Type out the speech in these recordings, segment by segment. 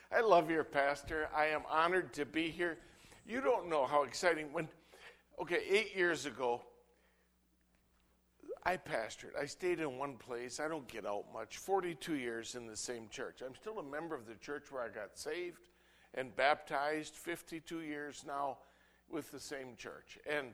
I love your pastor. I am honored to be here. You don't know how exciting. 8 years ago, I pastored. I stayed in one place. I don't get out much. 42 years in the same church. I'm still a member of the church where I got saved and baptized. 52 years now with the same church. And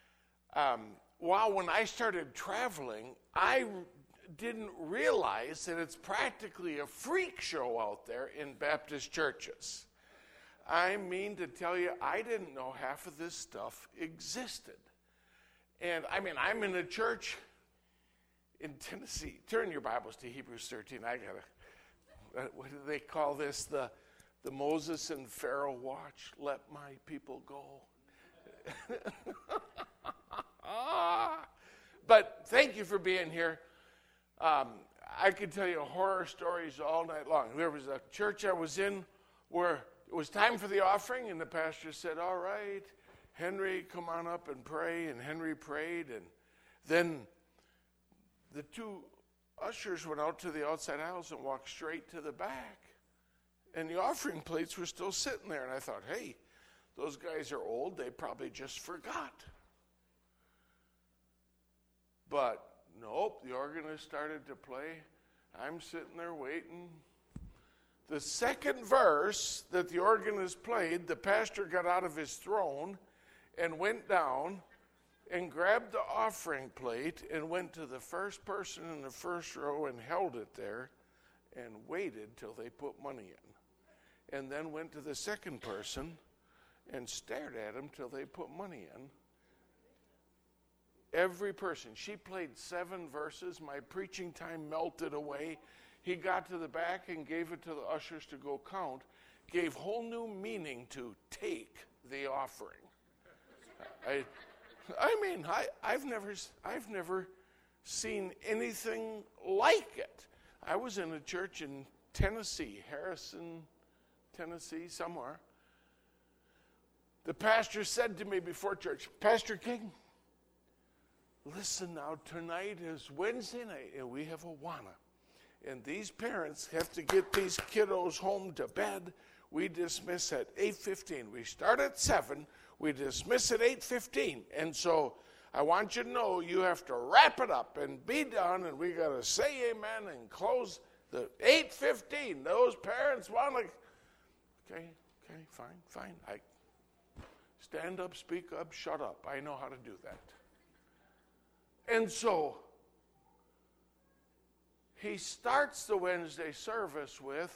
when I started traveling, I didn't realize that it's practically a freak show out there in Baptist churches. I mean to tell you, I didn't know half of this stuff existed. And I'm in a church in Tennessee. Turn your Bibles to Hebrews 13. What do they call this? The Moses and Pharaoh watch. Let my people go. But thank you for being here. I could tell you horror stories all night long. There was a church I was in where it was time for the offering, and the pastor said, all right, Henry, come on up and pray. And Henry prayed, and then the two ushers went out to the outside aisles and walked straight to the back. And the offering plates were still sitting there. And I thought, hey, those guys are old. They probably just forgot. But nope, the organist started to play. I'm sitting there waiting. The second verse that the organist played, the pastor got out of his throne and went down and grabbed the offering plate and went to the first person in the first row and held it there and waited till they put money in. And then went to the second person and stared at him till they put money in. Every person. She played 7 verses. My preaching time melted away. He got to the back and gave it to the ushers to go count. Gave whole new meaning to take the offering. I've never seen anything like it. I was in a church in Tennessee, Harrison, Tennessee, somewhere. The pastor said to me before church, Pastor King, listen now, tonight is Wednesday night, and we have Awana. And these parents have to get these kiddos home to bed. We dismiss at 8:15. We start at 7. We dismiss at 8:15. And so I want you to know you have to wrap it up and be done, and we got to say amen and close the 8:15. Those parents want to, okay, fine. I stand up, speak up, shut up. I know how to do that. And so he starts the Wednesday service with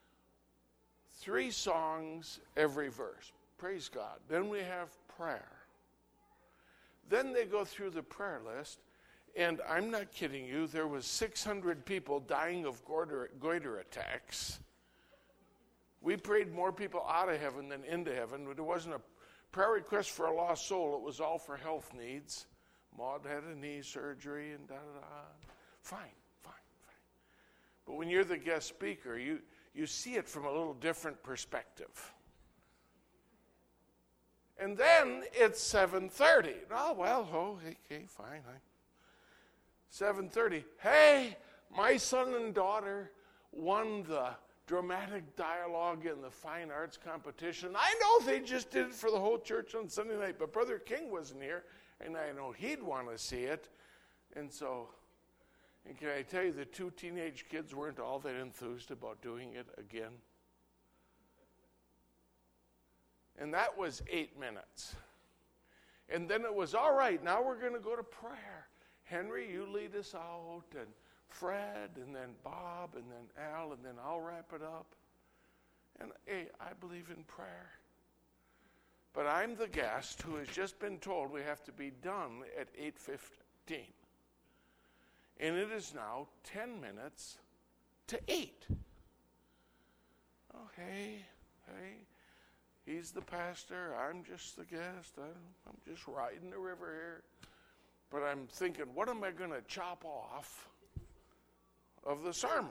3 songs every verse. Praise God. Then we have prayer. Then they go through the prayer list, and I'm not kidding you, there was 600 people dying of goiter attacks. We prayed more people out of heaven than into heaven. There wasn't a prayer request for a lost soul. It was all for health needs. Maud had a knee surgery and da-da-da. Fine. But when you're the guest speaker, you see it from a little different perspective. And then it's 7:30. Okay, fine. 7:30. Hey, my son and daughter won the dramatic dialogue in the fine arts competition. I know they just did it for the whole church on Sunday night, but Brother King wasn't here, and I know he'd want to see it. And can I tell you, the 2 teenage kids weren't all that enthused about doing it again? And that was 8 minutes. And then it was, all right, now we're going to go to prayer. Henry, you lead us out, and Fred, and then Bob, and then Al, and then I'll wrap it up. And hey, I believe in prayer. But I'm the guest who has just been told we have to be done at 8:15. And it is now 10 minutes to 8. Oh, hey, he's the pastor. I'm just the guest. I'm just riding the river here. But I'm thinking, what am I going to chop off of the sermon?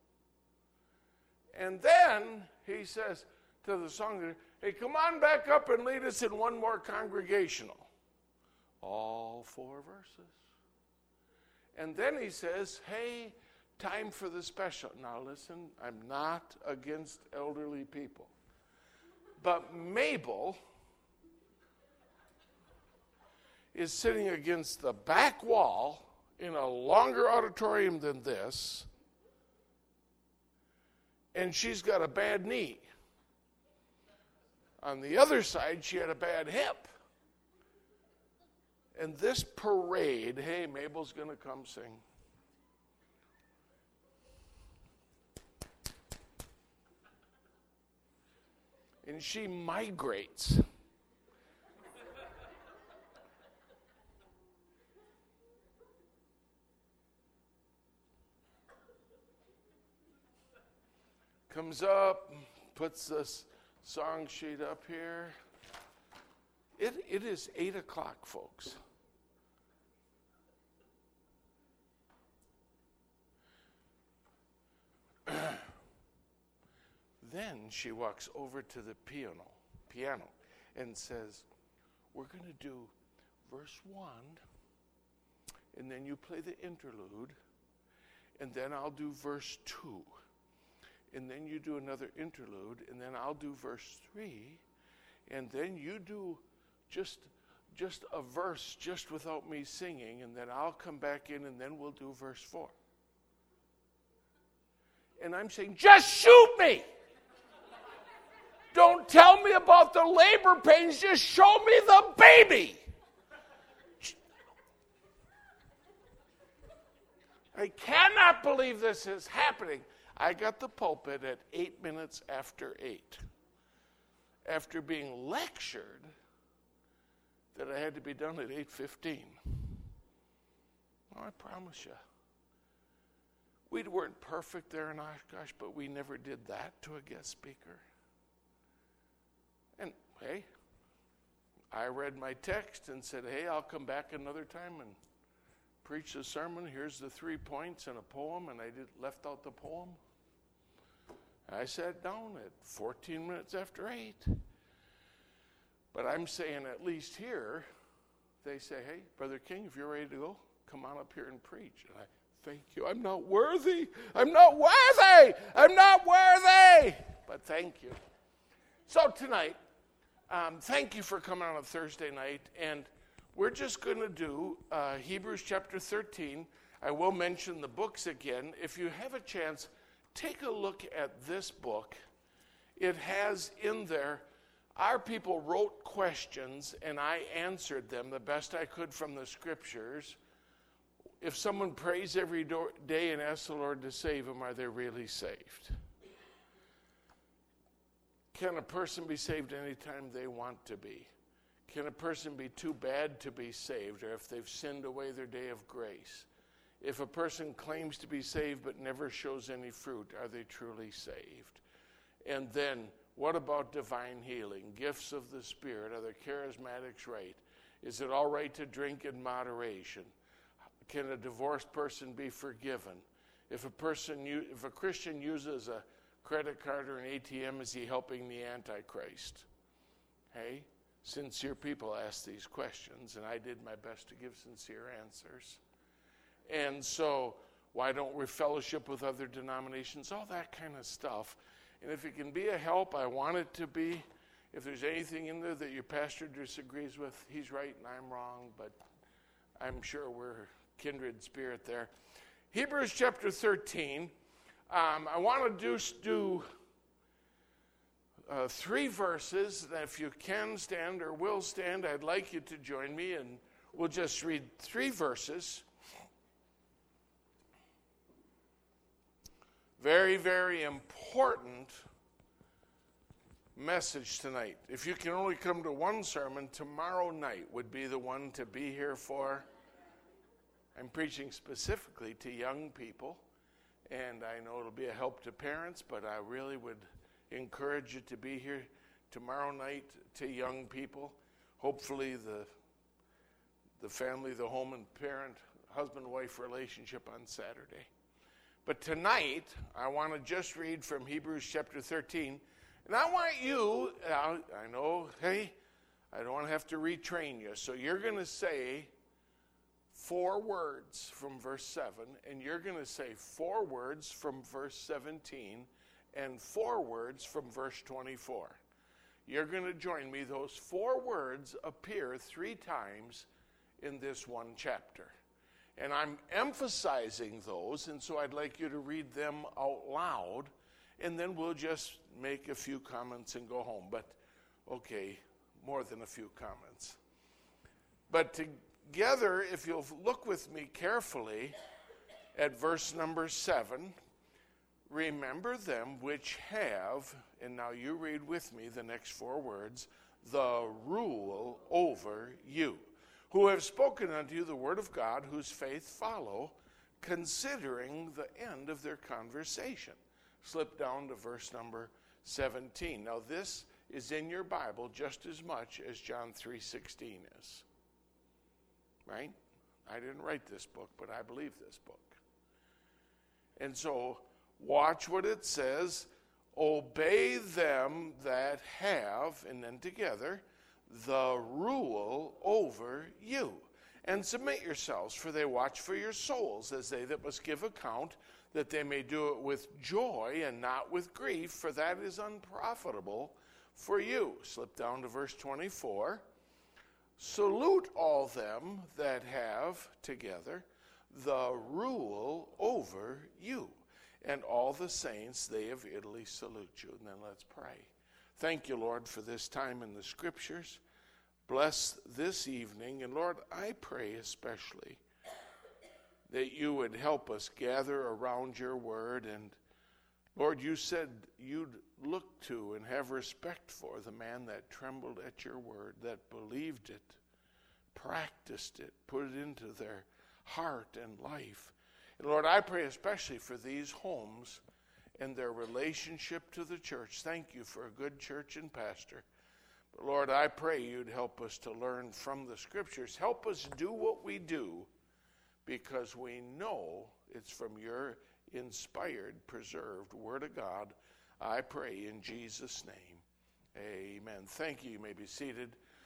And then he says to the songwriter, hey, come on back up and lead us in one more congregational. All 4 verses. And then he says, hey, time for the special. Now listen, I'm not against elderly people. But Mabel is sitting against the back wall in a longer auditorium than this, and she's got a bad knee. On the other side, she had a bad hip. And this parade, hey, Mabel's going to come sing. And she migrates. Comes up, puts this song sheet up here. It is 8 o'clock, folks. Then she walks over to the piano and says, we're going to do verse 1, and then you play the interlude, and then I'll do verse 2. And then you do another interlude, and then I'll do verse 3, and then you do just a verse just without me singing, and then I'll come back in, and then we'll do verse 4. And I'm saying, just shoot me! Don't tell me about the labor pains, just show me the baby! I cannot believe this is happening. I got the pulpit at 8 minutes after 8. After being lectured that I had to be done at 8:15. Oh, I promise you. We weren't perfect there in Oshkosh, but we never did that to a guest speaker. And, hey, I read my text and said, hey, I'll come back another time and preach the sermon. Here's the 3 points and a poem, and I left out the poem. I sat down at 14 minutes after 8. But I'm saying at least here, they say, hey, Brother King, if you're ready to go, come on up here and preach. And I thank you. I'm not worthy. I'm not worthy. I'm not worthy. But thank you. So tonight, thank you for coming on a Thursday night. And we're just going to do Hebrews chapter 13. I will mention the books again. If you have a chance, take a look at this book. It has in there, our people wrote questions, and I answered them the best I could from the scriptures. If someone prays every day and asks the Lord to save them, are they really saved? Can a person be saved anytime they want to be? Can a person be too bad to be saved, or if they've sinned away their day of grace? If a person claims to be saved but never shows any fruit, are they truly saved? And then, what about divine healing? Gifts of the Spirit, are the charismatics right? Is it all right to drink in moderation? Can a divorced person be forgiven? If a Christian uses a credit card or an ATM, is he helping the Antichrist? Hey, sincere people ask these questions, and I did my best to give sincere answers. And so, why don't we fellowship with other denominations? All that kind of stuff. And if it can be a help, I want it to be. If there's anything in there that your pastor disagrees with, he's right and I'm wrong, but I'm sure we're kindred spirit there. Hebrews chapter 13. I want to do 3 verses. If you can stand or will stand, I'd like you to join me, and we'll just read 3 verses. Very, very important message tonight. If you can only come to one sermon, tomorrow night would be the one to be here for. I'm preaching specifically to young people, and I know it'll be a help to parents, but I really would encourage you to be here tomorrow night to young people. Hopefully the family, the home and parent, husband-wife relationship on Saturday. But tonight, I want to just read from Hebrews chapter 13. And I want you, I know, hey, I don't want to have to retrain you. So you're going to say 4 words from verse 7, and you're going to say 4 words from verse 17 and 4 words from verse 24. You're going to join me. Those 4 words appear 3 times in this one chapter. And I'm emphasizing those, and so I'd like you to read them out loud, and then we'll just make a few comments and go home. But, okay, more than a few comments. But together, if you'll look with me carefully at verse number 7, remember them which have, and now you read with me the next 4 words, the rule over you, who have spoken unto you the word of God, whose faith follow, considering the end of their conversation. Slip down to verse number 17. Now this is in your Bible just as much as John 3:16 is. Right? I didn't write this book, but I believe this book. And so, watch what it says. Obey them that have, and then together, the rule over you. And submit yourselves, for they watch for your souls, as they that must give account, that they may do it with joy and not with grief, for that is unprofitable for you. Slip down to verse 24. Salute all them that have, together, the rule over you. And all the saints, they of Italy, salute you. And then let's pray. Thank you, Lord, for this time in the Scriptures. Bless this evening. And, Lord, I pray especially that you would help us gather around your word. And, Lord, you said you'd look to and have respect for the man that trembled at your word, that believed it, practiced it, put it into their heart and life. And Lord, I pray especially for these homes and their relationship to the church. Thank you for a good church and pastor. But Lord, I pray you'd help us to learn from the Scriptures. Help us do what we do because we know it's from your inspired, preserved Word of God. I pray in Jesus' name. Amen. Thank you. You may be seated.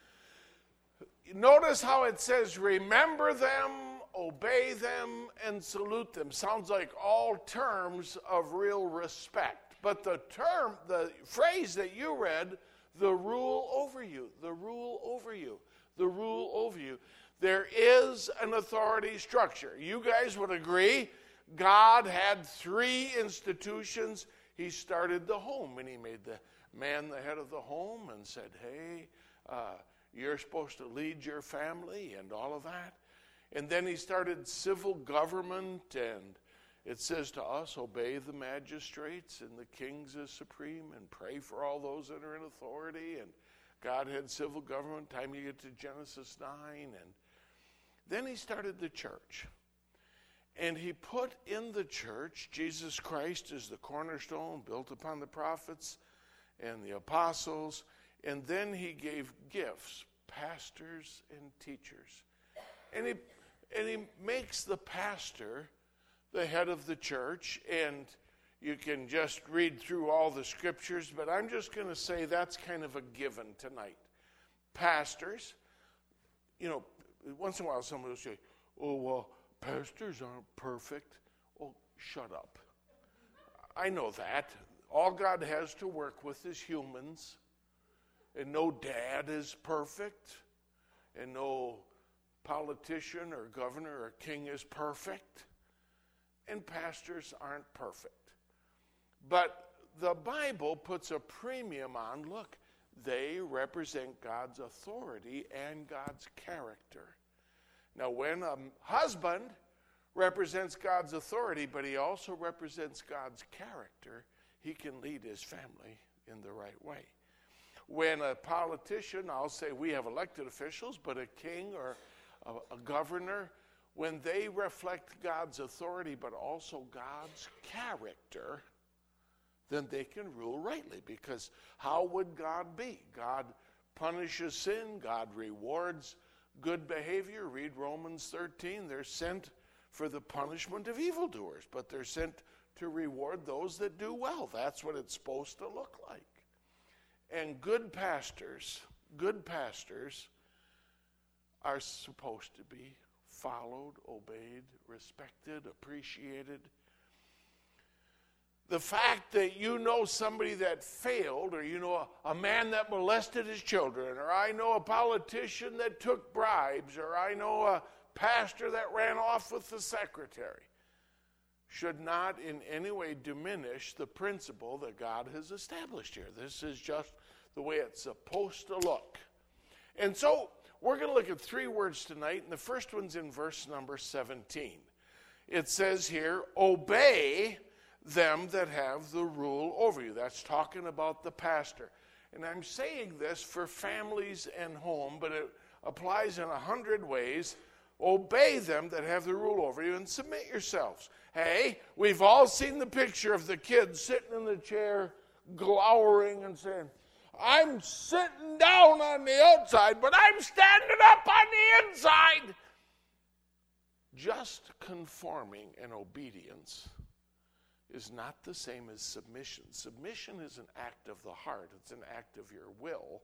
Notice how it says, remember them, obey them, and salute them. Sounds like all terms of real respect. But the phrase that you read, the rule over you, the rule over you, the rule over you. There is an authority structure. You guys would agree, God had 3 institutions. He started the home, and he made the man the head of the home and said, hey, you're supposed to lead your family and all of that. And then he started civil government, and it says to us, obey the magistrates and the kings as supreme and pray for all those that are in authority. And God had civil government, time you get to Genesis 9. And then he started the church. And he put in the church Jesus Christ as the cornerstone, built upon the prophets and the apostles. And then he gave gifts, pastors and teachers. And he makes the pastor the head of the church. And you can just read through all the Scriptures, but I'm just going to say that's kind of a given tonight. Pastors, you know, once in a while somebody will say, oh, well, pastors aren't perfect. Oh, shut up. I know that. All God has to work with is humans. And no dad is perfect. And no politician or governor or king is perfect. And pastors aren't perfect. But the Bible puts a premium on, look, they represent God's authority and God's character. Now, when a husband represents God's authority, but he also represents God's character, he can lead his family in the right way. When a politician, I'll say we have elected officials, but a king or a governor, when they reflect God's authority but also God's character, then they can rule rightly. Because how would God be? God punishes sin. God rewards good behavior. Read Romans 13. They're sent for the punishment of evildoers, but they're sent to reward those that do well. That's what it's supposed to look like. And good pastors are supposed to be followed, obeyed, respected, appreciated. The fact that you know somebody that failed, or you know a man that molested his children, or I know a politician that took bribes, or I know a pastor that ran off with the secretary, should not in any way diminish the principle that God has established here. This is just the way it's supposed to look. And so we're going to look at three words tonight, and the first one's in verse number 17. It says here, obey them that have the rule over you. That's talking about the pastor. And I'm saying this for families and home, but it applies in 100 ways. Obey them that have the rule over you and submit yourselves. Hey, we've all seen the picture of the kid sitting in the chair, glowering and saying, I'm sitting down on the outside, but I'm standing up on the inside. Just conforming and obedience is not the same as submission. Submission is an act of the heart. It's an act of your will.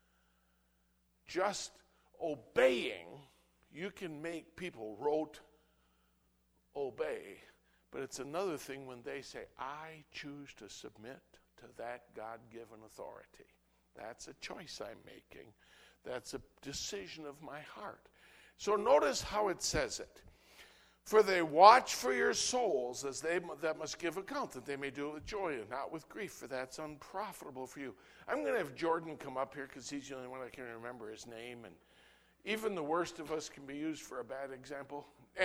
Just obeying, you can make people rote obey, but it's another thing when they say, I choose to submit to that God-given authority. That's a choice I'm making. That's a decision of my heart. So notice how it says it. For they watch for your souls as they that must give account, that they may do it with joy and not with grief, for that's unprofitable for you. I'm going to have Jordan come up here because he's the only one I can remember his name, and even the worst of us can be used for a bad example.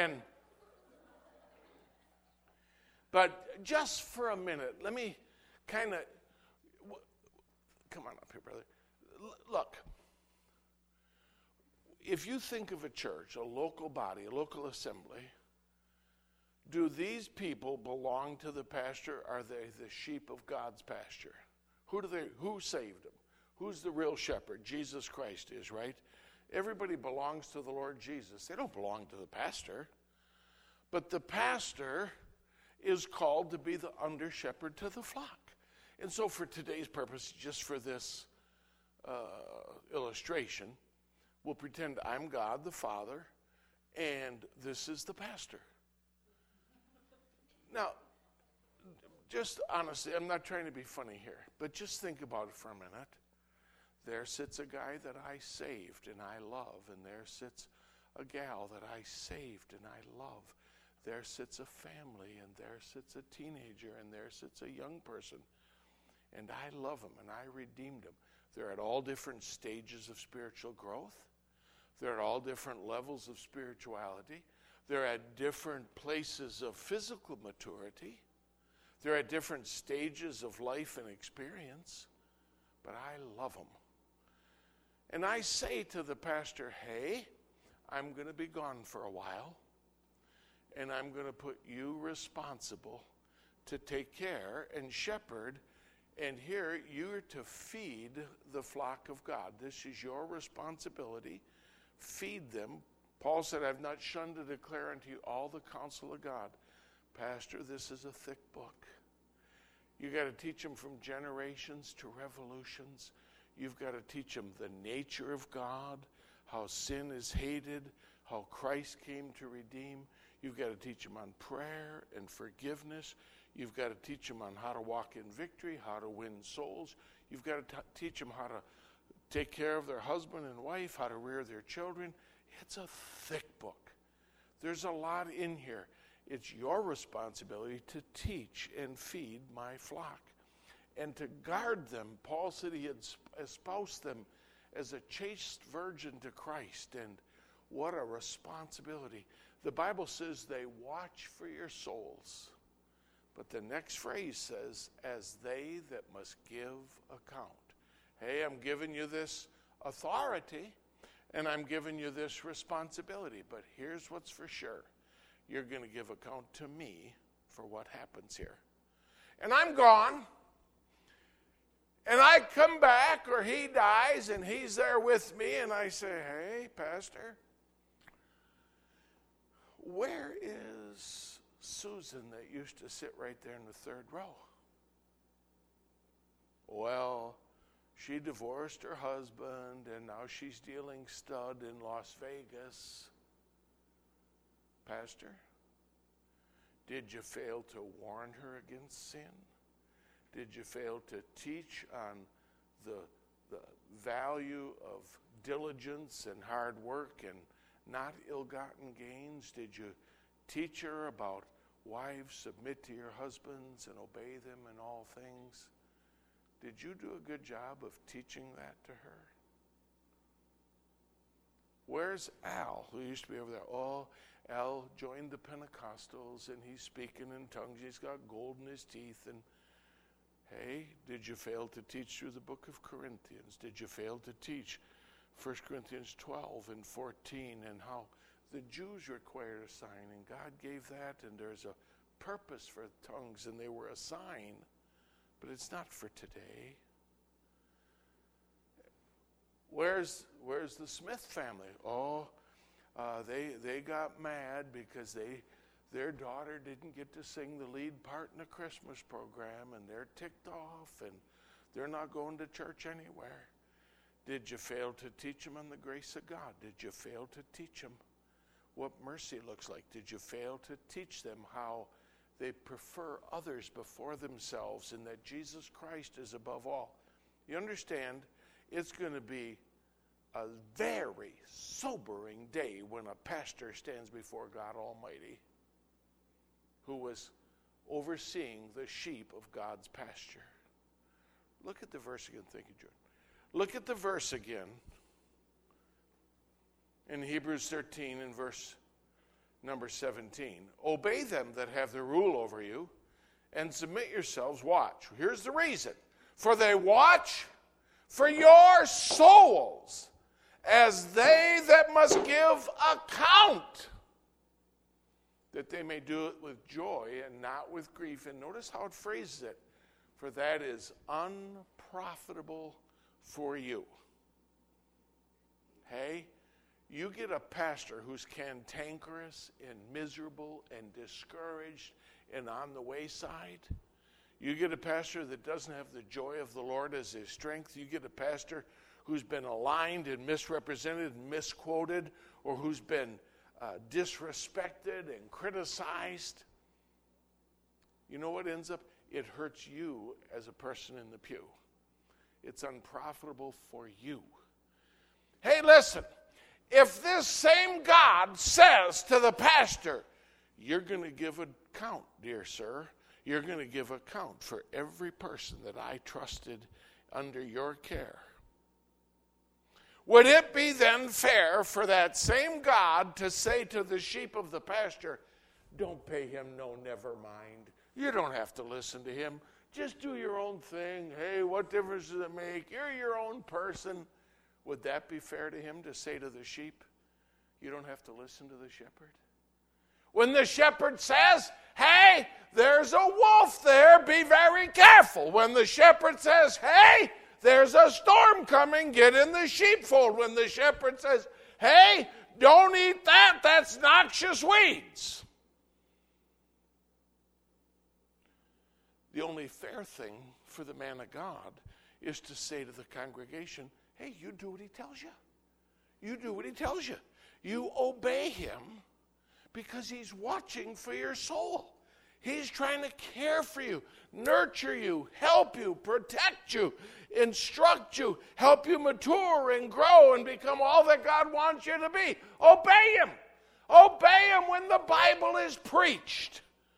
But just for a minute, let me kind of, come on up here, brother. Look, if you think of a church, a local body, a local assembly, do these people belong to the pastor? Are they the sheep of God's pasture? Who saved them? Who's the real shepherd? Jesus Christ is, right? Everybody belongs to the Lord Jesus. They don't belong to the pastor. But the pastor is called to be the under shepherd to the flock. And so for today's purpose, just for this illustration, we'll pretend I'm God the Father and this is the pastor. Now, just honestly, I'm not trying to be funny here, but just think about it for a minute. There sits a guy that I saved and I love, and there sits a gal that I saved and I love. There sits a family, and there sits a teenager, and there sits a young person, and I love them, and I redeemed them. They're at all different stages of spiritual growth. They're at all different levels of spirituality. They're at different places of physical maturity. They're at different stages of life and experience. But I love them. And I say to the pastor, hey, I'm going to be gone for a while. And I'm going to put you responsible to take care and shepherd. And here you're to feed the flock of God. This is your responsibility. Feed them. Paul said, I've not shunned to declare unto you all the counsel of God. Pastor, this is a thick book. You got to teach them from generations to revolutions. You've got to teach them the nature of God, how sin is hated, how Christ came to redeem. You've got to teach them on prayer and forgiveness. You've got to teach them on how to walk in victory, how to win souls. You've got to teach them how to take care of their husband and wife, how to rear their children. It's a thick book. There's a lot in here. It's your responsibility to teach and feed my flock and to guard them. Paul said he had espoused them as a chaste virgin to Christ, and what a responsibility. The Bible says they watch for your souls. But the next phrase says, as they that must give account. Hey, I'm giving you this authority, and I'm giving you this responsibility. But here's what's for sure. You're going to give account to me for what happens here. And I'm gone. And I come back, or he dies, and he's there with me, and I say, hey, Pastor, where is Susan that used to sit right there in the third row? Well, she divorced her husband, and now she's dealing stud in Las Vegas. Pastor, did you fail to warn her against sin? Did you fail to teach on the value of diligence and hard work and not ill-gotten gains? Did you teach her about wives, submit to your husbands and obey them in all things? Did you do a good job of teaching that to her? Where's Al, who used to be over there? Oh, Al joined the Pentecostals, and he's speaking in tongues. He's got gold in his teeth. And hey, did you fail to teach through the book of Corinthians? Did you fail to teach 1 Corinthians 12 and 14 and how the Jews required a sign, and God gave that, and there's a purpose for tongues, and they were a sign, but it's not for today. Where's the Smith family? Oh, they got mad because their daughter didn't get to sing the lead part in the Christmas program, and they're ticked off, and they're not going to church anywhere. Did you fail to teach them on the grace of God? Did you fail to teach them what mercy looks like? Did you fail to teach them how they prefer others before themselves and that Jesus Christ is above all? You understand, it's going to be a very sobering day when a pastor stands before God Almighty who was overseeing the sheep of God's pasture. Look at the verse again. Thank you, Jordan. Look at the verse again in Hebrews 13 and verse number 17. Obey them that have the rule over you and submit yourselves. Watch. Here's the reason. For they watch for your souls as they that must give account, that they may do it with joy and not with grief. And notice how it phrases it. For that is unprofitable for you. Hey, you get a pastor who's cantankerous and miserable and discouraged and on the wayside. You get a pastor that doesn't have the joy of the Lord as his strength. You get a pastor who's been aligned and misrepresented and misquoted, or who's been disrespected and criticized. You know what ends up? It hurts you as a person in the pew. It's unprofitable for you. Hey, listen, if this same God says to the pastor, you're going to give account, dear sir, you're going to give account for every person that I trusted under your care, would it be then fair for that same God to say to the sheep of the pasture, don't pay him no, never mind. You don't have to listen to him. Just do your own thing. Hey, what difference does it make? You're your own person. Would that be fair to him to say to the sheep, you don't have to listen to the shepherd? When the shepherd says, hey, there's a wolf there, be very careful. When the shepherd says, hey, there's a storm coming, get in the sheepfold. When the shepherd says, hey, don't eat that, that's noxious weeds. The only fair thing for the man of God is to say to the congregation, hey, you do what he tells you. You do what he tells you. You obey him because he's watching for your soul. He's trying to care for you, nurture you, help you, protect you, instruct you, help you mature and grow and become all that God wants you to be. Obey him. Obey him when the Bible is preached.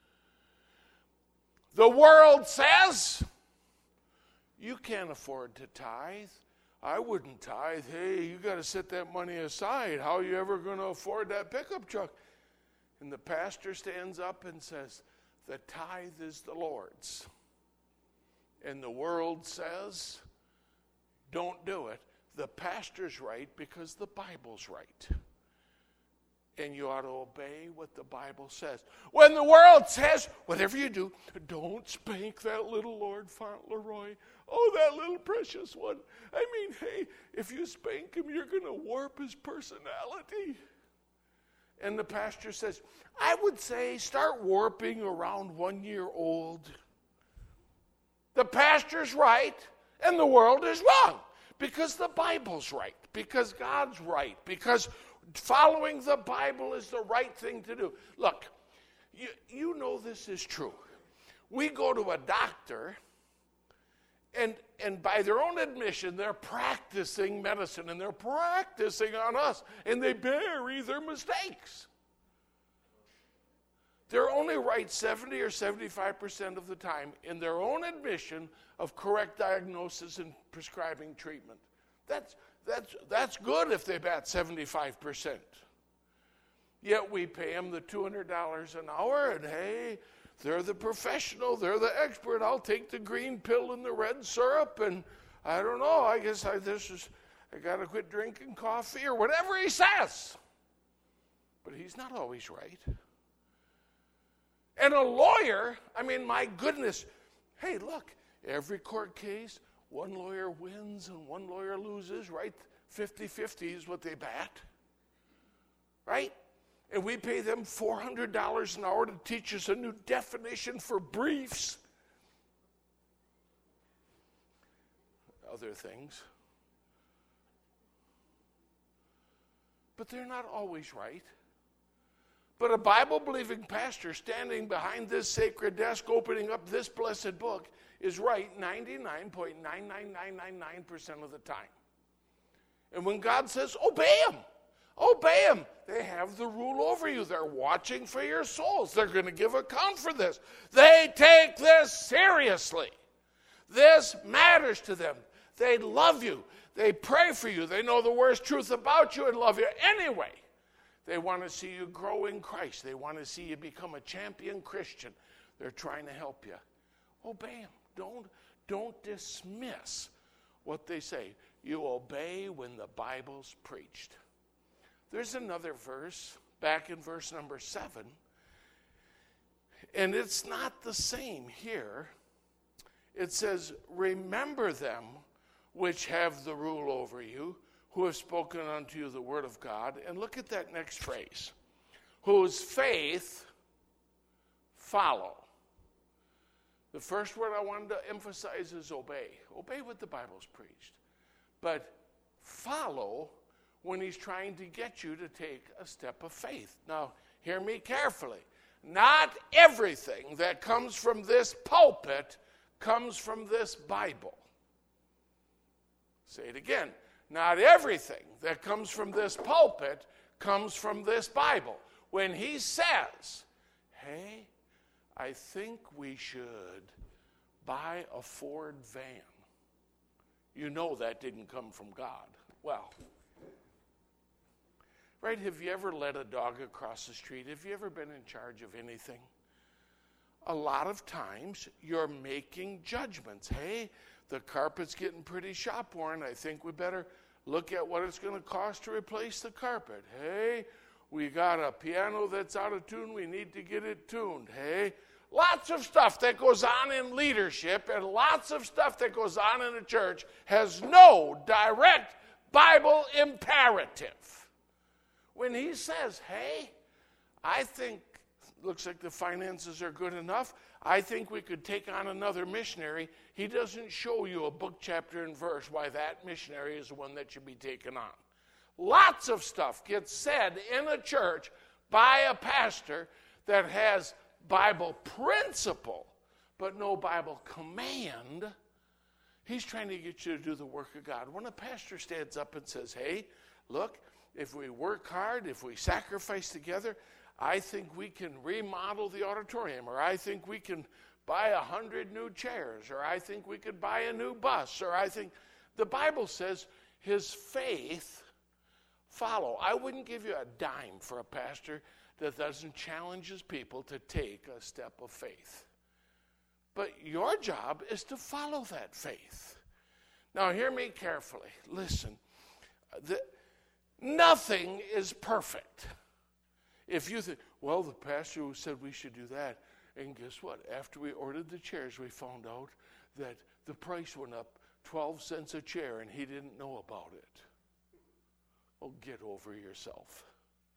The world says, you can't afford to tithe. I wouldn't tithe. Hey, you got to set that money aside. How are you ever going to afford that pickup truck? And the pastor stands up and says, the tithe is the Lord's. And the world says, don't do it. The pastor's right because the Bible's right. And you ought to obey what the Bible says. When the world says, whatever you do, don't spank that little Lord Fauntleroy. Oh, that little precious one. I mean, hey, if you spank him, you're going to warp his personality. And the pastor says, I would say start warping around 1 year old. The pastor's right, and the world is wrong. Because the Bible's right. Because God's right. Because Following the Bible is the right thing to do. Look, you know this is true. We go to a doctor, and by their own admission, they're practicing medicine, and they're practicing on us, and they bury their mistakes. They're only right 70 or 75% of the time in their own admission of correct diagnosis and prescribing treatment. That's good if they bat 75%. Yet we pay them the $200 an hour, and hey, they're the professional, they're the expert. I'll take the green pill and the red syrup, and I don't know, I guess I got to quit drinking coffee or whatever he says. But he's not always right. And a lawyer, I mean, my goodness, hey, look, every court case, one lawyer wins and one lawyer loses, right? 50-50 is what they bat, right? And we pay them $400 an hour to teach us a new definition for briefs. Other things. But they're not always right. But a Bible-believing pastor standing behind this sacred desk opening up this blessed book is right 99.99999% of the time. And when God says, obey him, obey him, they have the rule over you. They're watching for your souls. They're going to give account for this. They take this seriously. This matters to them. They love you. They pray for you. They know the worst truth about you and love you anyway. They want to see you grow in Christ. They want to see you become a champion Christian. They're trying to help you. Obey them. Don't dismiss what they say. You obey when the Bible's preached. There's another verse, back in verse number 7, and it's not the same here. It says, remember them which have the rule over you, who have spoken unto you the word of God. And look at that next phrase. Whose faith follow. The first word I wanted to emphasize is obey. Obey what the Bible's preached. But follow when he's trying to get you to take a step of faith. Now, hear me carefully. Not everything that comes from this pulpit comes from this Bible. Say it again. Not everything that comes from this pulpit comes from this Bible. When he says, hey, I think we should buy a Ford van, you know that didn't come from God. Well, right, have you ever led a dog across the street? Have you ever been in charge of anything? A lot of times you're making judgments. Hey, the carpet's getting pretty shop worn. I think we better look at what it's going to cost to replace the carpet. Hey, we got a piano that's out of tune. We need to get it tuned. Hey, lots of stuff that goes on in leadership and lots of stuff that goes on in a church has no direct Bible imperative. When he says, hey, I think, looks like the finances are good enough, I think we could take on another missionary, he doesn't show you a book, chapter, and verse why that missionary is the one that should be taken on. Lots of stuff gets said in a church by a pastor that has Bible principle, but no Bible command. He's trying to get you to do the work of God. When a pastor stands up and says, hey, look, if we work hard, if we sacrifice together, I think we can remodel the auditorium, or I think we can buy 100 new chairs, or I think we could buy a new bus, or I think the Bible says his faith follow. I wouldn't give you a dime for a pastor that doesn't challenge his people to take a step of faith. But your job is to follow that faith. Now hear me carefully. Listen, nothing is perfect. If you think, well, the pastor said we should do that, and guess what? After we ordered the chairs, we found out that the price went up 12 cents a chair, and he didn't know about it. Oh, get over yourself.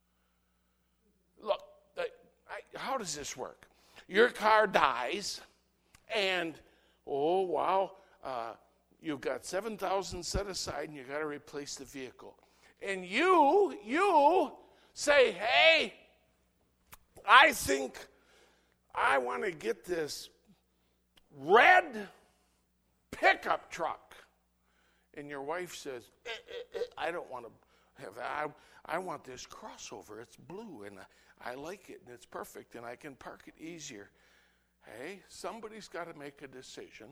Look, how does this work? Your car dies, and, oh, wow, you've got $7,000 set aside, and you've got to replace the vehicle. And you say, hey, I think I want to get this red pickup truck. And your wife says, I don't want to have that. I want this crossover. It's blue, and I like it, and it's perfect, and I can park it easier. Hey, somebody's got to make a decision.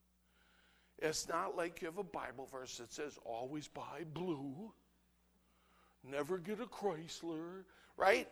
It's not like you have a Bible verse that says, always buy blue, never get a Chrysler, right?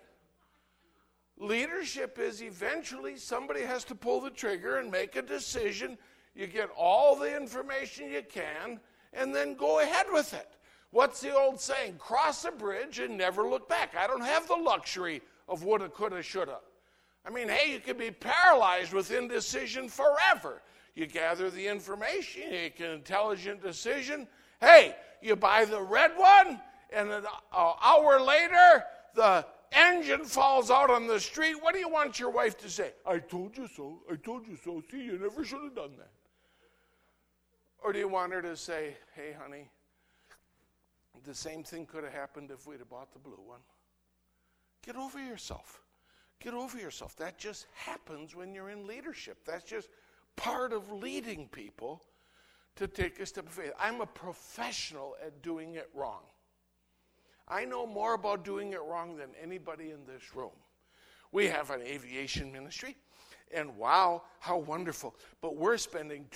Leadership is eventually somebody has to pull the trigger and make a decision. You get all the information you can, and then go ahead with it. What's the old saying? Cross a bridge and never look back. I don't have the luxury of woulda, coulda, shoulda. I mean, hey, you could be paralyzed with indecision forever. You gather the information, you make an intelligent decision. Hey, you buy the red one, and an hour later, the engine falls out on the street. What do you want your wife to say? I told you so. I told you so. See, you never should have done that. Or do you want her to say, hey, honey, the same thing could have happened if we'd have bought the blue one. Get over yourself. Get over yourself. That just happens when you're in leadership. That's just part of leading people to take a step of faith. I'm a professional at doing it wrong. I know more about doing it wrong than anybody in this room. We have an aviation ministry, and wow, how wonderful. But we're spending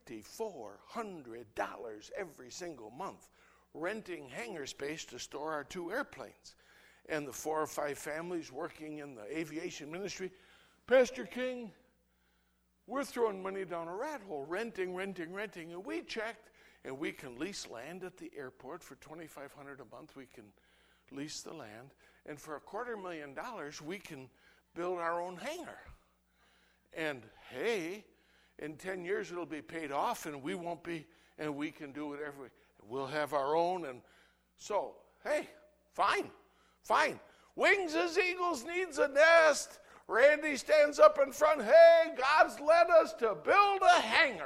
$2,400 every single month renting hangar space to store our 2 airplanes. And the 4 or 5 families working in the aviation ministry, Pastor King, we're throwing money down a rat hole, renting. And we checked, and we can lease land at the airport for $2,500 a month. We can lease the land. And for $250,000, we can build our own hangar. And hey, in 10 years it'll be paid off, and we won't be, and we can do whatever. We'll have our own. And so, hey, fine. Wings as eagles needs a nest. Randy stands up in front. Hey, God's led us to build a hangar.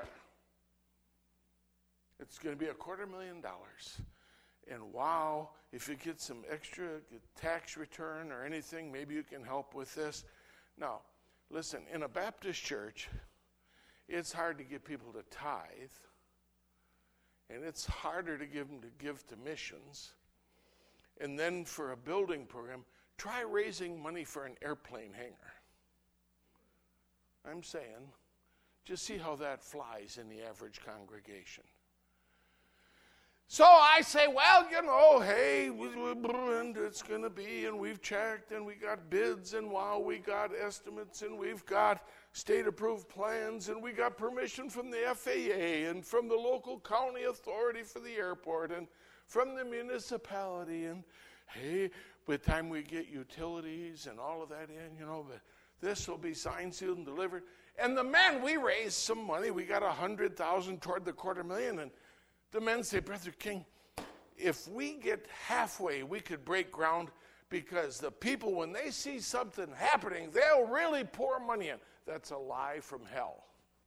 It's going to be $250,000. And wow, if you get some extra tax return or anything, maybe you can help with this. Now, listen, in a Baptist church, it's hard to get people to tithe. And it's harder to give them to give to missions. And then for a building program, try raising money for an airplane hangar. I'm saying, just see how that flies in the average congregation. So I say, well, you know, hey, and it's going to be, and we've checked, and we got bids, and wow, we got estimates, and we've got state-approved plans, and we got permission from the FAA, and from the local county authority for the airport, and from the municipality, and hey, by the time we get utilities and all of that in, you know, but this will be signed, sealed, and delivered. And the men, we raised some money. We got $100,000 toward the $250,000, and the men say, Brother King, if we get halfway, we could break ground, because the people, when they see something happening, they'll really pour money in. That's a lie from hell.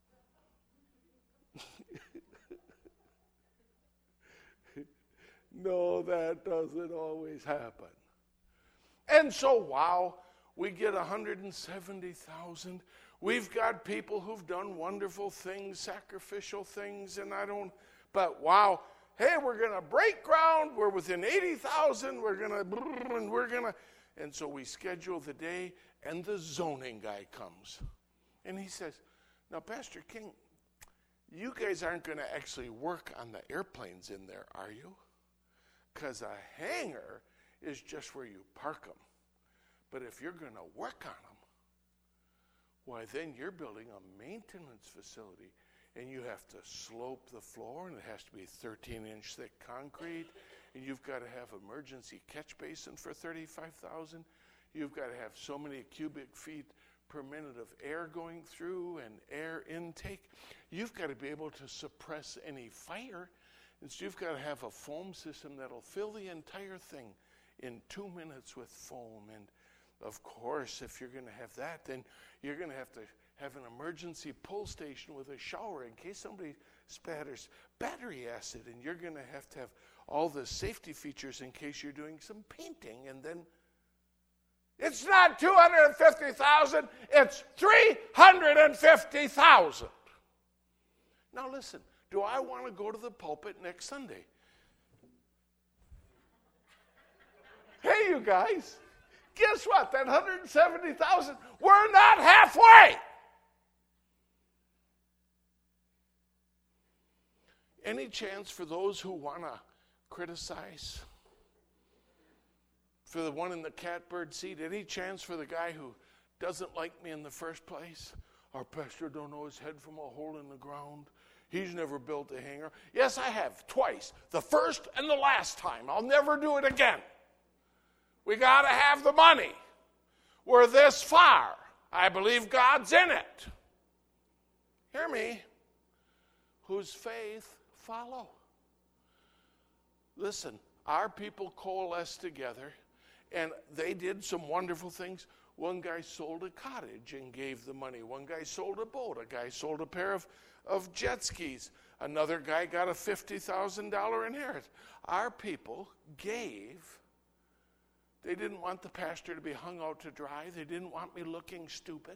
No, that doesn't always happen. And so, wow, we get $170,000. We've got people who've done wonderful things, sacrificial things, but wow, hey, we're going to break ground. We're within 80,000. And so we schedule the day, and the zoning guy comes. And he says, now, Pastor King, you guys aren't going to actually work on the airplanes in there, are you? Because a hangar is just where you park them. But if you're going to work on them, why, then you're building a maintenance facility, and you have to slope the floor, and it has to be 13-inch thick concrete, and you've got to have emergency catch basin for $35,000. You've got to have so many cubic feet per minute of air going through and air intake. You've got to be able to suppress any fire. And so you've got to have a foam system that'll fill the entire thing in 2 minutes with foam. And of course, if you're going to have that, then you're going to have an emergency pull station with a shower in case somebody spatters battery acid, and you're going to have all the safety features in case you're doing some painting, and then it's not 250,000, it's 350,000. Now listen, do I want to go to the pulpit next Sunday? Hey, you guys, guess what? That 170,000, we're not halfway. Any chance for those who want to criticize? For the one in the catbird seat, any chance for the guy who doesn't like me in the first place? Our pastor don't know his head from a hole in the ground. He's never built a hangar. Yes, I have, twice. The first and the last time. I'll never do it again. We got to have the money. We're this far. I believe God's in it. Hear me. Whose faith follow. Listen, our people coalesced together, and they did some wonderful things. One guy sold a cottage and gave the money. One guy sold a boat. A guy sold a pair of jet skis. Another guy got a $50,000 inheritance. Our people gave. They didn't want the pastor to be hung out to dry. They didn't want me looking stupid.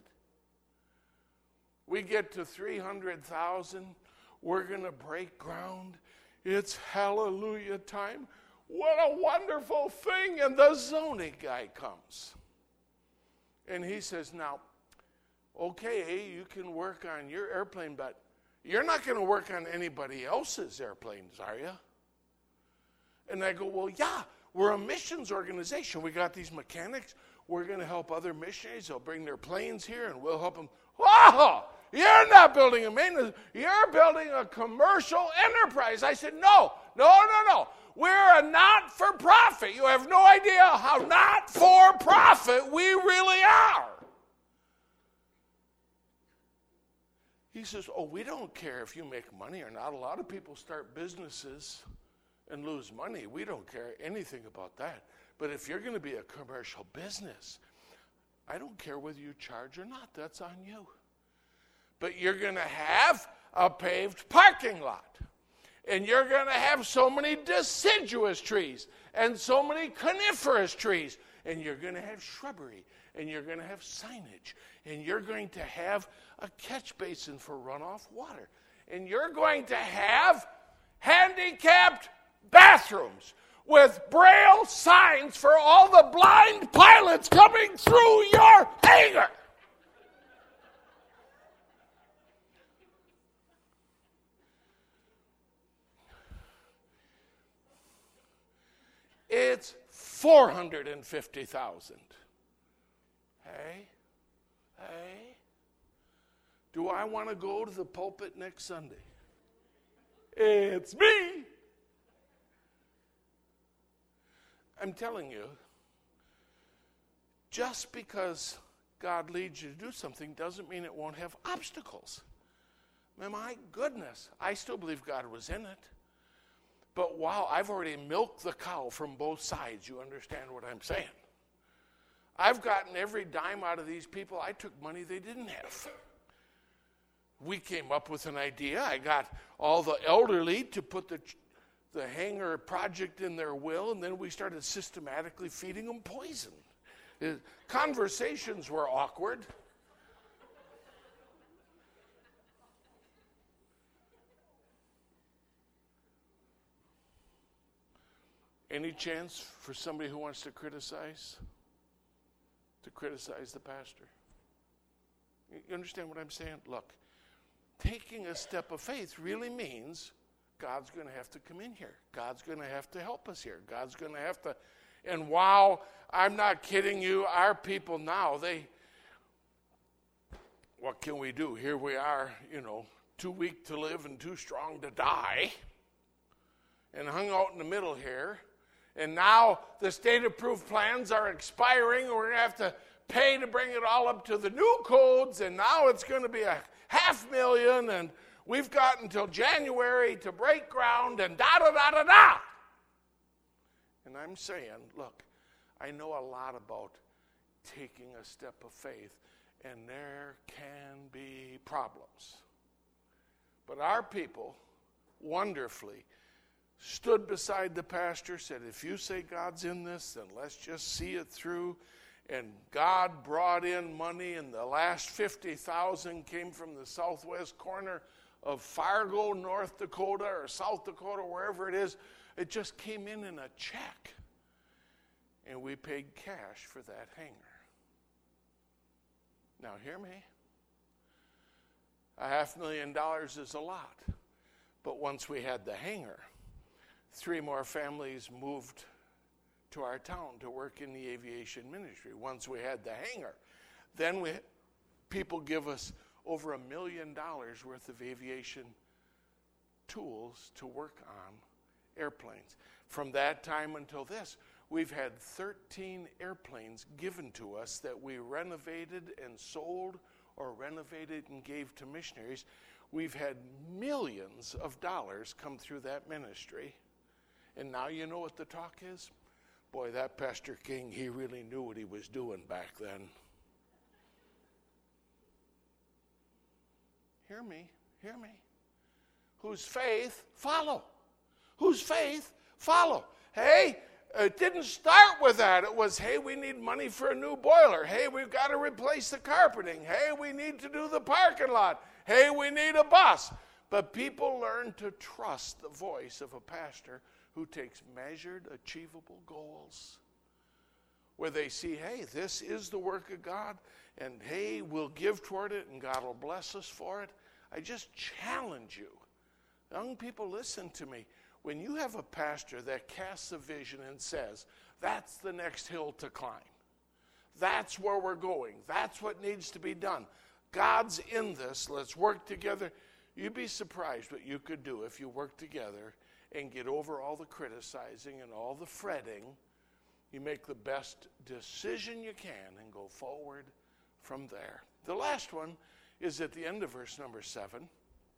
We get to 300,000. We're going to break ground. It's hallelujah time. What a wonderful thing. And the zoning guy comes. And he says, now, okay, you can work on your airplane, but you're not going to work on anybody else's airplanes, are you? And I go, well, yeah, we're a missions organization. We got these mechanics. We're going to help other missionaries. They'll bring their planes here, and we'll help them. Whoa! You're not building a maintenance. You're building a commercial enterprise. I said, no. We're a not-for-profit. You have no idea how not-for-profit we really are. He says, oh, we don't care if you make money or not. A lot of people start businesses and lose money. We don't care anything about that. But if you're going to be a commercial business, I don't care whether you charge or not. That's on you. But you're going to have a paved parking lot. And you're going to have so many deciduous trees and so many coniferous trees. And you're going to have shrubbery. And you're going to have signage. And you're going to have a catch basin for runoff water. And you're going to have handicapped bathrooms with braille signs for all the blind pilots coming through your hangar. It's 450,000. Hey. Do I want to go to the pulpit next Sunday? It's me. I'm telling you, just because God leads you to do something doesn't mean it won't have obstacles. My goodness, I still believe God was in it. But wow, I've already milked the cow from both sides. You understand what I'm saying? I've gotten every dime out of these people. I took money they didn't have. We came up with an idea. I got all the elderly to put the hangar project in their will, and then we started systematically feeding them poison. Conversations were awkward. Any chance for somebody who wants to criticize the pastor? You understand what I'm saying? Look, taking a step of faith really means God's going to have to come in here. God's going to have to help us here. God's going to have to, and wow, I'm not kidding you, our people now, what can we do? Here we are, too weak to live and too strong to die, and hung out in the middle here. And now the state-approved plans are expiring, and we're going to have to pay to bring it all up to the new codes, and now it's going to be $500,000, and we've got until January to break ground, and da-da-da-da-da. And I'm saying, look, I know a lot about taking a step of faith, and there can be problems. But our people wonderfully. Stood beside the pastor, said, if you say God's in this, then let's just see it through. And God brought in money, and the last $50,000 came from the southwest corner of Fargo, North Dakota, or South Dakota, wherever it is. It just came in a check. And we paid cash for that hangar. Now, hear me. $500,000 is a lot. But once we had the hangar, 3 more families moved to our town to work in the aviation ministry. Once we had the hangar, then people give us over $1 million worth of aviation tools to work on airplanes. From that time until this, we've had 13 airplanes given to us that we renovated and sold, or renovated and gave to missionaries. We've had millions of dollars come through that ministry. And now you know what the talk is? Boy, that Pastor King, he really knew what he was doing back then. Hear me, hear me. Whose faith, follow. Whose faith, follow. Hey, it didn't start with that. It was, hey, we need money for a new boiler. Hey, we've got to replace the carpeting. Hey, we need to do the parking lot. Hey, we need a bus. But people learn to trust the voice of a pastor who takes measured, achievable goals, where they see, hey, this is the work of God, and hey, we'll give toward it, and God will bless us for it. I just challenge you. Young people, listen to me. When you have a pastor that casts a vision and says, that's the next hill to climb, that's where we're going, that's what needs to be done, God's in this, let's work together, you'd be surprised what you could do if you work together and get over all the criticizing and all the fretting. You make the best decision you can and go forward from there. The last one is at the end of verse number 7.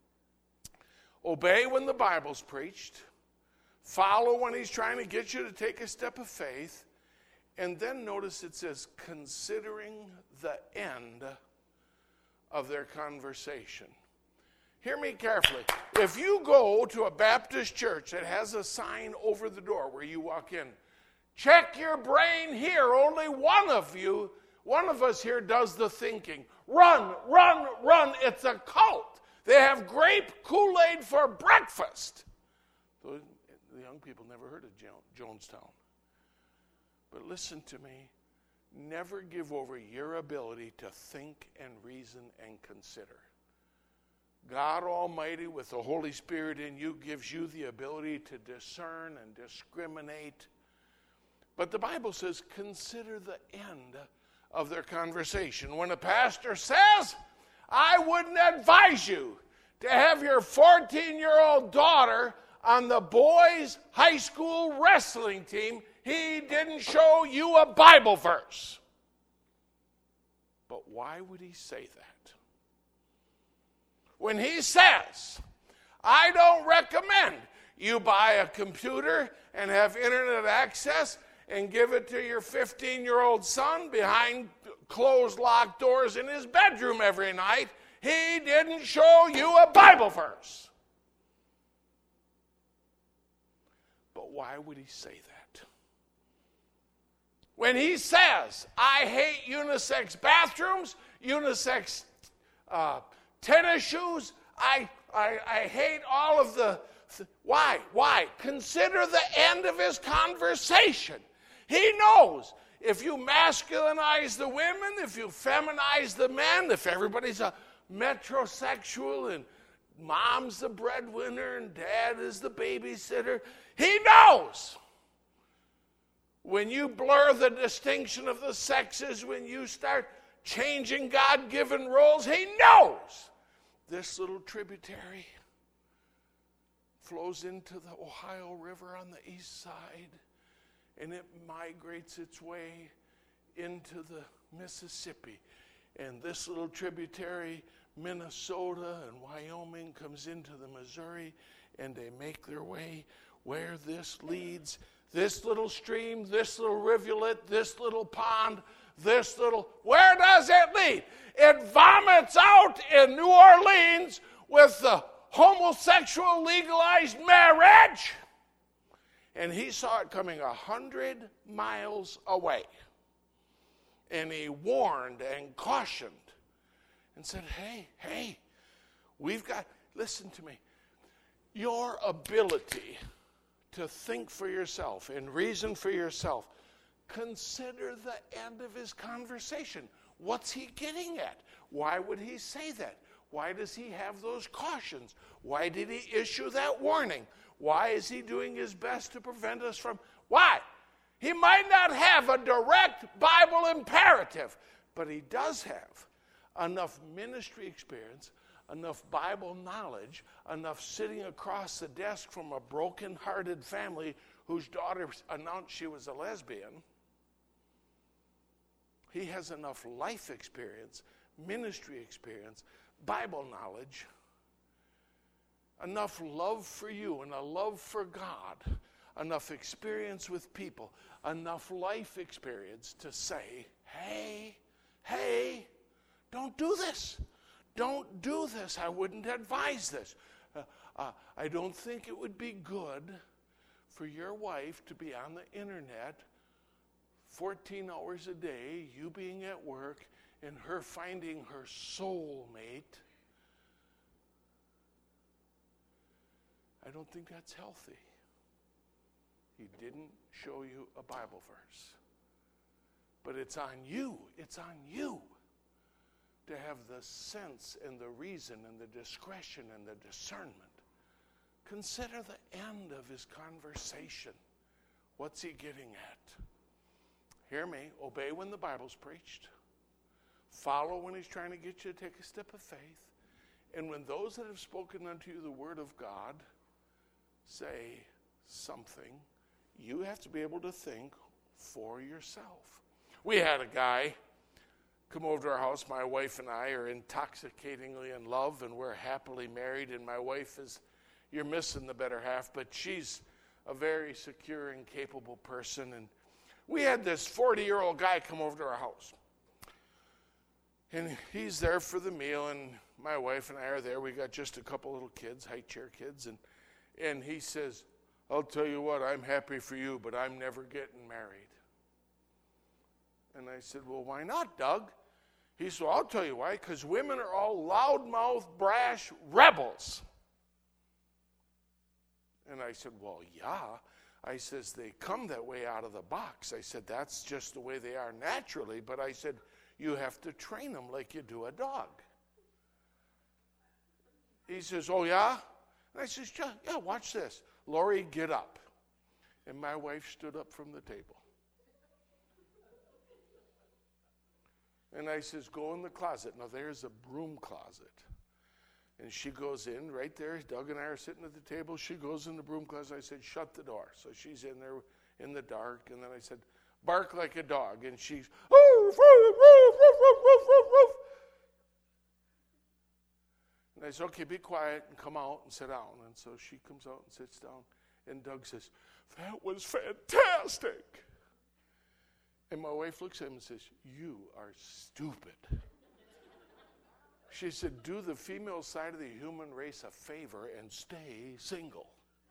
Obey when the Bible's preached. Follow when he's trying to get you to take a step of faith. And then notice it says, considering the end of their conversation. Hear me carefully. If you go to a Baptist church that has a sign over the door where you walk in, check your brain here. Only one of us here does the thinking. Run, run, run. It's a cult. They have grape Kool-Aid for breakfast. The young people never heard of Jonestown. But listen to me. Never give over your ability to think and reason and consider. God Almighty, with the Holy Spirit in you, gives you the ability to discern and discriminate. But the Bible says, consider the end of their conversation. When a pastor says, I wouldn't advise you to have your 14-year-old daughter on the boys' high school wrestling team, he didn't show you a Bible verse. But why would he say that? When he says, I don't recommend you buy a computer and have internet access and give it to your 15-year-old son behind closed, locked doors in his bedroom every night, he didn't show you a Bible verse. But why would he say that? When he says, I hate unisex bathrooms, unisex tennis shoes, I hate all of the... Why? Consider the end of his conversation. He knows if you masculinize the women, if you feminize the men, if everybody's a metrosexual and mom's the breadwinner and dad is the babysitter, he knows. When you blur the distinction of the sexes, when you start changing God-given roles, he knows. This little tributary flows into the Ohio River on the east side, and it migrates its way into the Mississippi. And this little tributary, Minnesota and Wyoming, comes into the Missouri, and they make their way where this leads. This little stream, this little rivulet, this little pond, where does it lead? It vomits out in New Orleans with the homosexual legalized marriage. And he saw it coming 100 miles away. And he warned and cautioned and said, hey, listen to me. Your ability to think for yourself and reason for yourself, consider the end of his conversation. What's he getting at? Why would he say that? Why does he have those cautions? Why did he issue that warning? Why is he doing his best to prevent us from? Why? He might not have a direct Bible imperative, but he does have enough ministry experience, enough Bible knowledge, enough sitting across the desk from a broken-hearted family whose daughter announced she was a lesbian. He has enough life experience, ministry experience, Bible knowledge, enough love for you and a love for God, enough experience with people, enough life experience to say, hey, don't do this. Don't do this. I wouldn't advise this. I don't think it would be good for your wife to be on the internet 14 hours a day, you being at work, and her finding her soulmate. I don't think that's healthy. He didn't show you a Bible verse. But it's on you. It's on you to have the sense and the reason and the discretion and the discernment. Consider the end of his conversation. What's he getting at? Hear me. Obey when the Bible's preached. Follow when he's trying to get you to take a step of faith. And when those that have spoken unto you the word of God say something, you have to be able to think for yourself. We had a guy come over to our house. My wife and I are intoxicatingly in love, and we're happily married, and my wife is, you're missing the better half, but she's a very secure and capable person. And we had this 40-year-old guy come over to our house. And he's there for the meal, and my wife and I are there. We got just a couple little kids, high chair kids, and he says, I'll tell you what, I'm happy for you, but I'm never getting married. And I said, well, why not, Doug? He said, well, I'll tell you why, because women are all loudmouth, brash rebels. And I said, well, yeah. I says, they come that way out of the box. I said, that's just the way they are naturally. But I said, you have to train them like you do a dog. He says, oh, yeah? And I says, yeah, watch this. Lori, get up. And my wife stood up from the table. And I says, go in the closet. Now, there's a broom closet. And she goes in right there. Doug and I are sitting at the table. She goes in the broom closet. I said, shut the door. So she's in there in the dark. And then I said, bark like a dog. And she's, and I said, okay, be quiet and come out and sit down. And so she comes out and sits down. And Doug says, that was fantastic. And my wife looks at him and says, you are stupid. She said, do the female side of the human race a favor and stay single.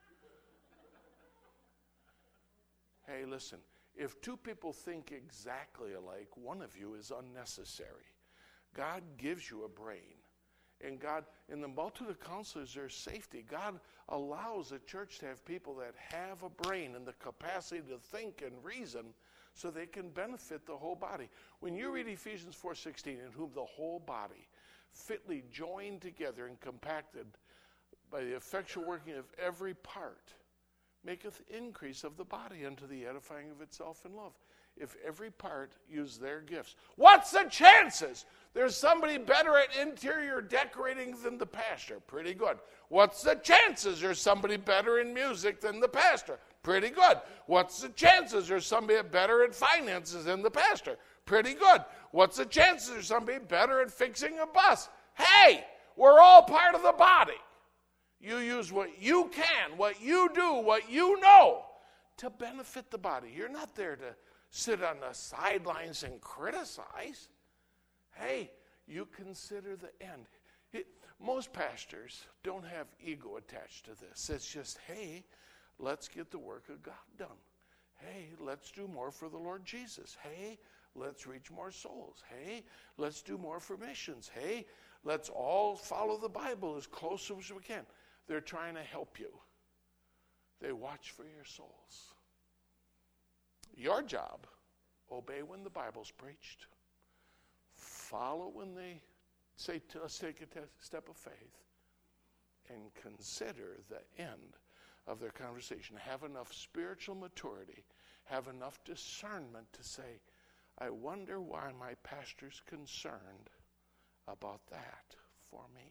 Hey, listen, if two people think exactly alike, one of you is unnecessary. God gives you a brain. And God, in the multitude of counselors, there's safety. God allows the church to have people that have a brain and the capacity to think and reason so they can benefit the whole body. When you read Ephesians 4:16, in whom the whole body, fitly joined together and compacted by the effectual working of every part, maketh increase of the body unto the edifying of itself in love. If every part use their gifts, what's the chances there's somebody better at interior decorating than the pastor? Pretty good. What's the chances there's somebody better in music than the pastor? Pretty good. What's the chances there's somebody better at finances than the pastor? Pretty good. What's the chances there's somebody better at fixing a bus? Hey, we're all part of the body. You use what you can, what you do, what you know to benefit the body. You're not there to sit on the sidelines and criticize. Hey, you consider the end. most pastors don't have ego attached to this. It's just, hey, let's get the work of God done. Hey, let's do more for the Lord Jesus. Hey, let's reach more souls. Hey, let's do more for missions. Hey, let's all follow the Bible as close as we can. They're trying to help you. They watch for your souls. Your job, obey when the Bible's preached. Follow when they say, let's take a step of faith. And consider the end of their conversation. Have enough spiritual maturity. Have enough discernment to say, I wonder why my pastor's concerned about that for me.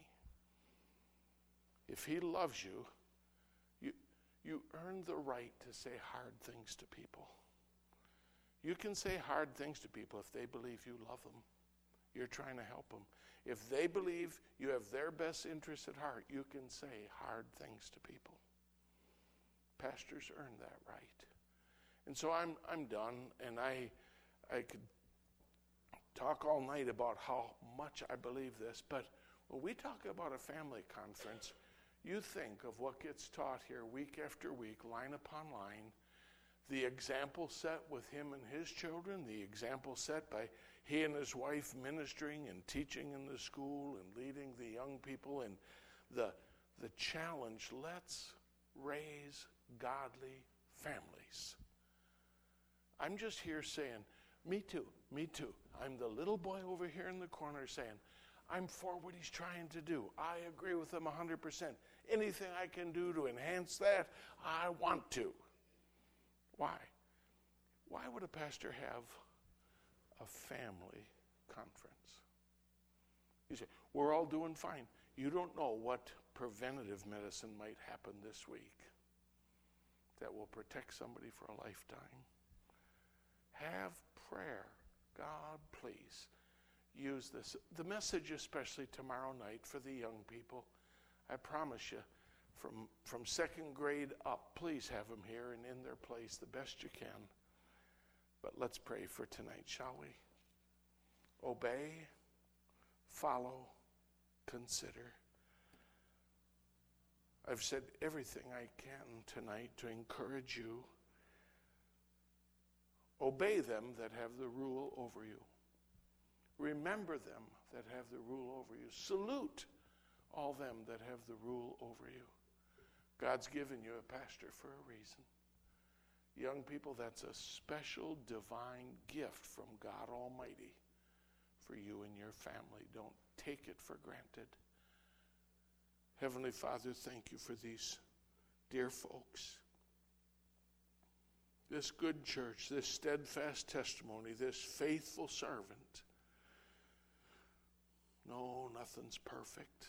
If he loves you, you earn the right to say hard things to people. You can say hard things to people if they believe you love them. You're trying to help them. If they believe you have their best interests at heart, you can say hard things to people. Pastors earn that right. And so I'm done, and I could talk all night about how much I believe this, but when we talk about a family conference, you think of what gets taught here week after week, line upon line, the example set with him and his children, the example set by he and his wife ministering and teaching in the school and leading the young people, and the challenge, let's raise godly families. I'm just here saying, me too. I'm the little boy over here in the corner saying, I'm for what he's trying to do. I agree with him 100%. Anything I can do to enhance that, I want to. Why? Why would a pastor have a family conference? You say, we're all doing fine. You don't know what preventative medicine might happen this week that will protect somebody for a lifetime. Have prayer. God, please use this. The message, especially tomorrow night for the young people, I promise you, from second grade up, please have them here and in their place the best you can. But let's pray for tonight, shall we? Obey, follow, consider. I've said everything I can tonight to encourage you. Obey them that have the rule over you. Remember them that have the rule over you. Salute all them that have the rule over you. God's given you a pastor for a reason. Young people, that's a special divine gift from God Almighty for you and your family. Don't take it for granted. Heavenly Father, thank you for these dear folks. This good church, this steadfast testimony, this faithful servant. No, nothing's perfect.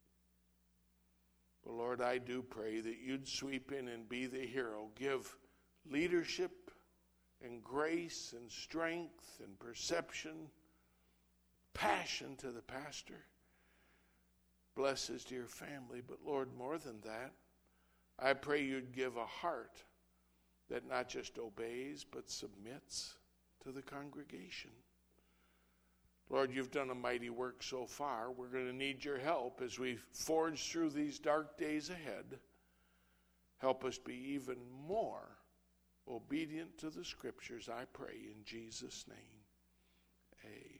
But Lord, I do pray that you'd sweep in and be the hero. Give leadership and grace and strength and perception, passion to the pastor. Bless his dear family. But Lord, more than that, I pray you'd give a heart that not just obeys, but submits to the congregation. Lord, you've done a mighty work so far. We're going to need your help as we forge through these dark days ahead. Help us be even more obedient to the Scriptures, I pray in Jesus' name. Amen.